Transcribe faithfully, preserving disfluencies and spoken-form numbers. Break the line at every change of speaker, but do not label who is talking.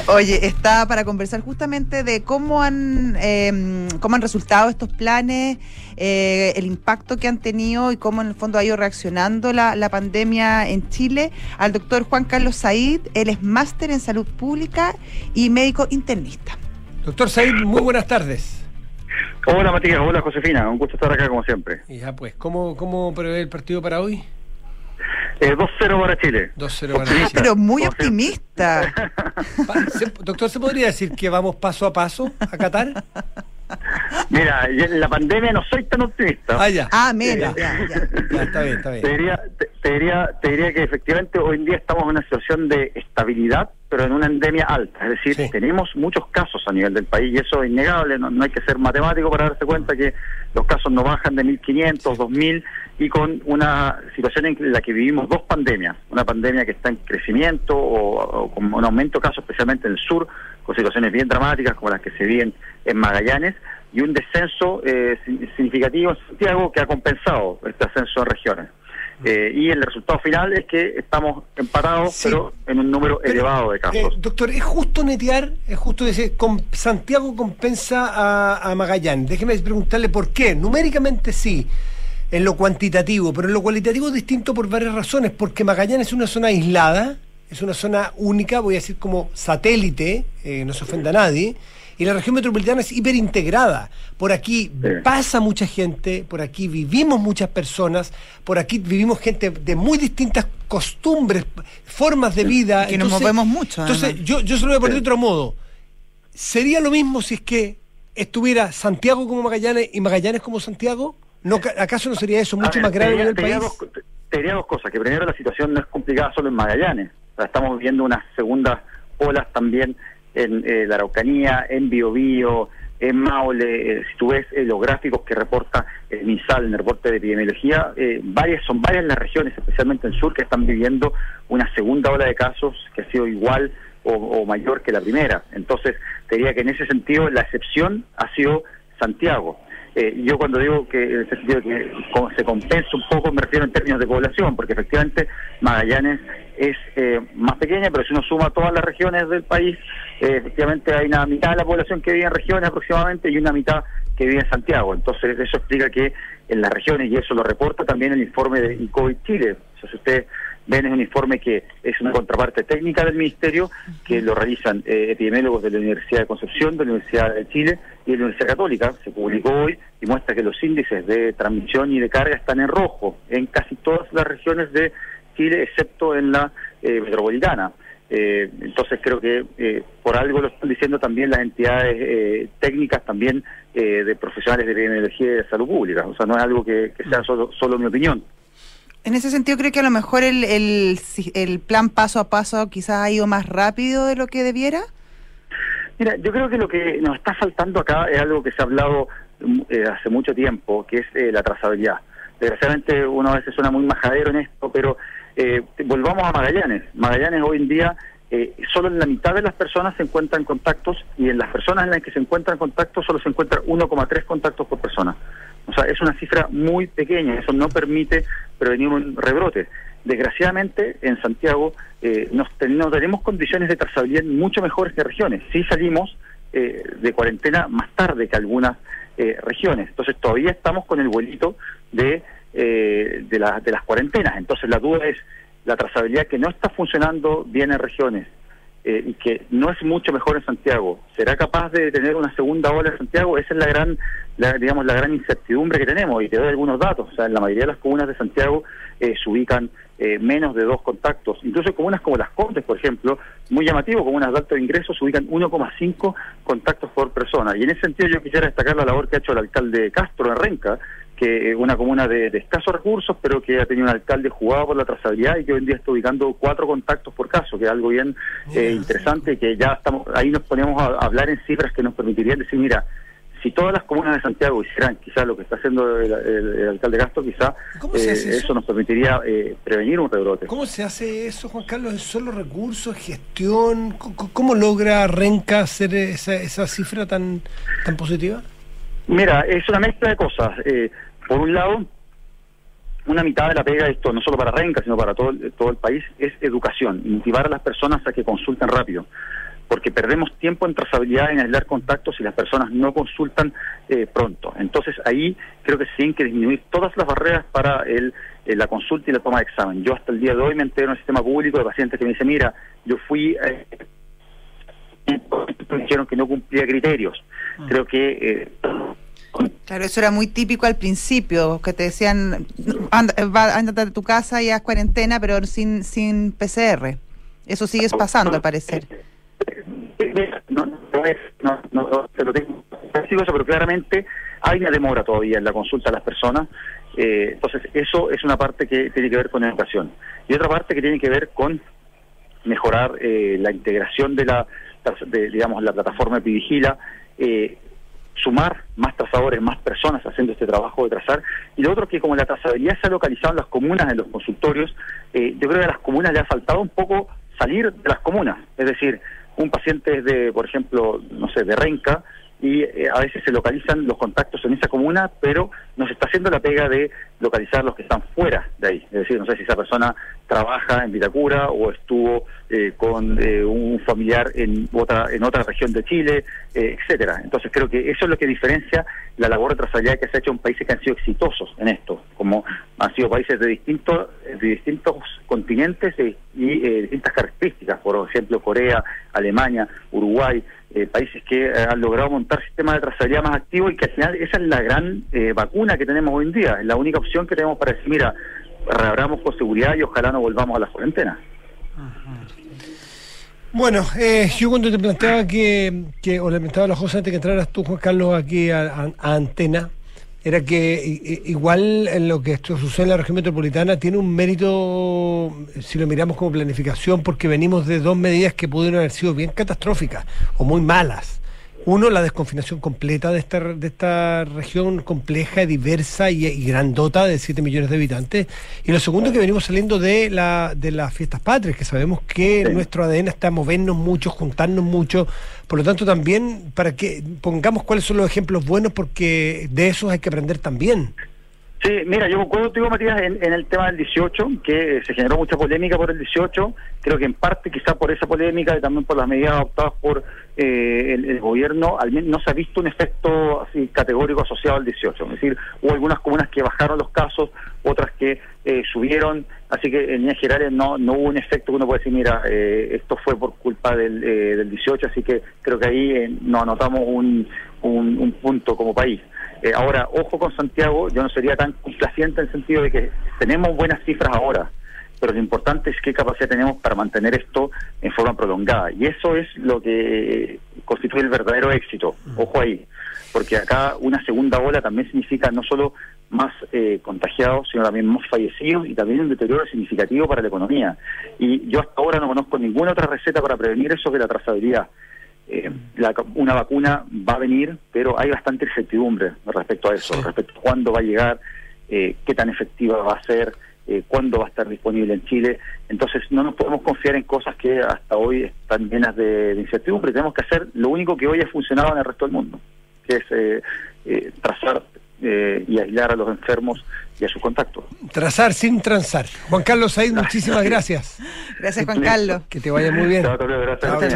Oye, está para conversar justamente de cómo han eh, cómo han resultado estos planes, eh, el impacto que han tenido y cómo en el fondo ha ido reaccionando la, la pandemia en Chile, al doctor Juan Carlos Said. Él es máster en salud pública y médico internista.
Doctor Said, muy buenas tardes.
Hola Matías, hola Josefina, un gusto estar acá como siempre.
Ya pues, ¿cómo, cómo prevé el partido para hoy?
Eh, dos cero para Chile.
dos cero para Chile.
Ah, pero muy optimista.
¿Se, doctor, ¿se podría decir que vamos paso a paso a Qatar?
Mira, en la pandemia no soy tan optimista.
Ah, ya.
Ah, mira,
ya,
ya, ya.
Ya, está bien, está bien.
Te diría, te, te diría, te diría que efectivamente hoy en día estamos en una situación de estabilidad, pero en una endemia alta. Es decir,
Sí.
tenemos muchos casos a nivel del país y eso es innegable. No, no hay que ser matemático para darse cuenta que los casos no bajan de mil quinientos, dos mil, y con una situación en la que vivimos dos pandemias. Una pandemia que está en crecimiento o, o con un aumento de casos, especialmente en el sur, con situaciones bien dramáticas como las que se viven en Magallanes, y un descenso eh, significativo en Santiago que ha compensado este ascenso en regiones. Eh, y el resultado final es que estamos empatados,
Sí.
pero en un número
Pero,
elevado de
eh,
casos.
doctor, ¿es justo netear? ¿Es justo decir, com- Santiago compensa a, a Magallanes? Déjeme preguntarle por qué. Numéricamente sí, en lo cuantitativo, pero en lo cualitativo es distinto por varias razones, porque Magallanes es una zona aislada, es una zona única, voy a decir como satélite, eh, no se ofenda a nadie, y la región metropolitana es hiperintegrada. Por aquí
Sí.
pasa mucha gente, por aquí vivimos muchas personas, por aquí vivimos gente de muy distintas costumbres, formas de vida.
Que nos movemos mucho,
Entonces,
además.
yo, yo se lo voy a poner de
Sí.
otro modo. ¿Sería lo mismo si es que estuviera Santiago como Magallanes y Magallanes como Santiago? ¿No, ca- ¿Acaso no sería eso mucho
A ver,
más grave
te
en
diría-
el
te diría
país?
dos- te diría dos cosas. Que primero, la situación no es complicada solo en Magallanes. O sea, estamos viendo unas segundas olas también en eh, la Araucanía, en Biobío, en Maule. Eh, si tú ves eh, los gráficos que reporta el MinSal en el reporte de epidemiología, eh, varias son varias las regiones, especialmente en el sur, que están viviendo una segunda ola de casos que ha sido igual o, o mayor que la primera. Entonces, te diría que en ese sentido la excepción ha sido Santiago. Eh, yo cuando digo que en ese sentido que co- se compensa un poco, me refiero en términos de población, porque efectivamente Magallanes es eh, más pequeña, pero si uno suma todas las regiones del país, eh, efectivamente hay una mitad de la población que vive en regiones aproximadamente y una mitad que vive en Santiago. Entonces eso explica que en las regiones, y eso lo reporta también el informe de I COVID Chile, o sea, si ustedes ven, es un informe que es una contraparte técnica del Ministerio, que lo realizan eh, epidemiólogos de la Universidad de Concepción, de la Universidad de Chile y de la Universidad Católica. Se publicó hoy y muestra que los índices de transmisión y de carga están en rojo en casi todas las regiones de Chile, excepto en la eh, metropolitana. Eh, entonces creo que eh, por algo lo están diciendo también las entidades eh, técnicas, también eh, de profesionales de epidemiología y de salud pública. O sea, no es algo que, que sea solo, solo mi opinión.
En ese sentido, creo que a lo mejor el, el, el plan paso a paso quizás ha ido más rápido de lo que debiera.
Mira, yo creo que lo que nos está faltando acá es algo que se ha hablado eh, hace mucho tiempo, que es eh, la trazabilidad. Desgraciadamente uno a veces suena muy majadero en esto, pero eh, volvamos a Magallanes. Magallanes hoy en día, eh, solo en la mitad de las personas se encuentran contactos, y en las personas en las que se encuentran contactos solo se encuentran uno coma tres contactos por persona. O sea, es una cifra muy pequeña, eso no permite prevenir un rebrote. Desgraciadamente, en Santiago eh, nos ten- no tenemos condiciones de trazabilidad mucho mejores que regiones. Sí salimos eh, de cuarentena más tarde que algunas eh, regiones. Entonces todavía estamos con el vuelito de, eh, de, la- de las cuarentenas. Entonces la duda es, la trazabilidad que no está funcionando bien en regiones eh, y que no es mucho mejor en Santiago, ¿será capaz de tener una segunda ola en Santiago? Esa es la gran, la, digamos, la gran incertidumbre que tenemos. Y te doy algunos datos. O sea, en la mayoría de las comunas de Santiago eh, se ubican eh, menos de dos contactos. Incluso en comunas como Las Condes, por ejemplo, muy llamativo, comunas de alto ingreso, se ubican uno coma cinco contactos por persona. Y en ese sentido yo quisiera destacar la labor que ha hecho el alcalde Castro en Renca, que es una comuna de, de escasos recursos, pero que ha tenido un alcalde jugado por la trazabilidad y que hoy en día está ubicando cuatro contactos por caso, que es algo bien eh, interesante, y que ya estamos ahí nos ponemos a hablar en cifras que nos permitirían decir, mira, si todas las comunas de Santiago hicieran quizás lo que está haciendo el, el, el alcalde Castro, quizás eh, eso? eso nos permitiría eh, prevenir un rebrote.
¿Cómo se hace eso, Juan Carlos? ¿Es solo recursos, gestión? ¿Cómo, cómo logra Renca hacer esa, esa cifra tan, tan positiva?
Mira, es una mezcla de cosas. Eh, por un lado, una mitad de la pega de esto, no solo para Renca, sino para todo el, todo el país, es educación, motivar a las personas a que consulten rápido. porque perdemos tiempo en trazabilidad, en aislar contactos si las personas no consultan eh, pronto. Entonces ahí creo que se tienen que disminuir todas las barreras para el, eh, la consulta y la toma de examen. Yo hasta el día de hoy me entero en el sistema público de pacientes que me dicen, mira, yo fui, eh, me dijeron que no cumplía criterios. Mm. Creo que... Eh,
Claro, eso era muy típico al principio, que te decían, anda, va, ándate a tu casa y haz cuarentena, pero sin sin P C R. Eso sigue pasando, al parecer.
No, no, es, no, no, te lo tengo, pero claramente hay una demora todavía en la consulta a las personas. Eh, entonces, eso es una parte que tiene que ver con educación. Y otra parte que tiene que ver con mejorar eh, la integración de la, de, digamos, la plataforma Epivigila, eh, sumar más trazadores, más personas haciendo este trabajo de trazar, y lo otro es que como la trazabilidad se ha localizado en las comunas, en los consultorios, eh, yo creo que a las comunas le ha faltado un poco salir de las comunas, es decir, un paciente es de, por ejemplo, no sé, de Renca, y eh, a veces se localizan los contactos en esa comuna, pero no se está haciendo la pega de localizar los que están fuera de ahí. Es decir, no sé si esa persona trabaja en Vitacura o estuvo eh, con eh, un familiar en otra en otra región de Chile, eh, etcétera. Entonces creo que eso es lo que diferencia la labor de trazabilidad que se ha hecho en países que han sido exitosos en esto, como han sido países de distintos de distintos continentes eh, y eh, distintas características, por ejemplo Corea, Alemania, Uruguay, eh, países que eh, han logrado montar sistemas de trazabilidad más activos, y que al final esa es la gran eh, vacuna que tenemos hoy en día, es la única opción que tenemos para decir, mira, reabramos con seguridad y ojalá no volvamos a las cuarentenas.
Bueno, eh, yo cuando te planteaba que, que o le planteaba a la José antes que entraras tú, Juan Carlos, aquí a, a, a Antena, era que i, igual en lo que esto sucede en la región metropolitana tiene un mérito, si lo miramos como planificación, porque venimos de dos medidas que pudieron haber sido bien catastróficas o muy malas. Uno, la desconfinación completa de esta de esta región compleja, diversa y, y grandota de siete millones de habitantes. Y lo segundo, que venimos saliendo de la de las fiestas patrias, que sabemos que sí. Nuestro A D N está movernos mucho, juntarnos mucho. Por lo tanto, también, para que pongamos cuáles son los ejemplos buenos, porque de esos hay que aprender también.
Sí, mira, yo concuerdo contigo, Matías, en, en el tema del dieciocho, que se generó mucha polémica por el dieciocho, creo que en parte quizá por esa polémica y también por las medidas adoptadas por eh, el, el gobierno, al menos no se ha visto un efecto así categórico asociado al dieciocho, es decir, hubo algunas comunas que bajaron los casos, otras que eh, subieron, así que en líneas generales no, no hubo un efecto que uno puede decir, mira, eh, esto fue por culpa del, eh, del dieciocho, así que creo que ahí eh, nos anotamos un, un, un punto como país. Eh, ahora, ojo con Santiago, yo no sería tan complaciente en el sentido de que tenemos buenas cifras ahora, pero lo importante es qué capacidad tenemos para mantener esto en forma prolongada, y eso es lo que constituye el verdadero éxito. Ojo ahí, porque acá una segunda ola también significa no solo más eh, contagiados, sino también más fallecidos y también un deterioro significativo para la economía. Y yo hasta ahora no conozco ninguna otra receta para prevenir eso que la trazabilidad. Eh, la, una vacuna va a venir, pero hay bastante incertidumbre respecto a eso, sí. Respecto a cuándo va a llegar, eh, qué tan efectiva va a ser, eh, cuándo va a estar disponible en Chile. Entonces no nos podemos confiar en cosas que hasta hoy están llenas de, de incertidumbre. Tenemos que hacer lo único que hoy ha funcionado en el resto del mundo, que es eh, eh, trazar eh, y aislar a los enfermos y a sus contactos.
Trazar sin transar. Juan Carlos Said, muchísimas gracias.
Gracias, Juan Carlos.
Que te vaya muy bien.
Chao, gracias.
Chao, chao.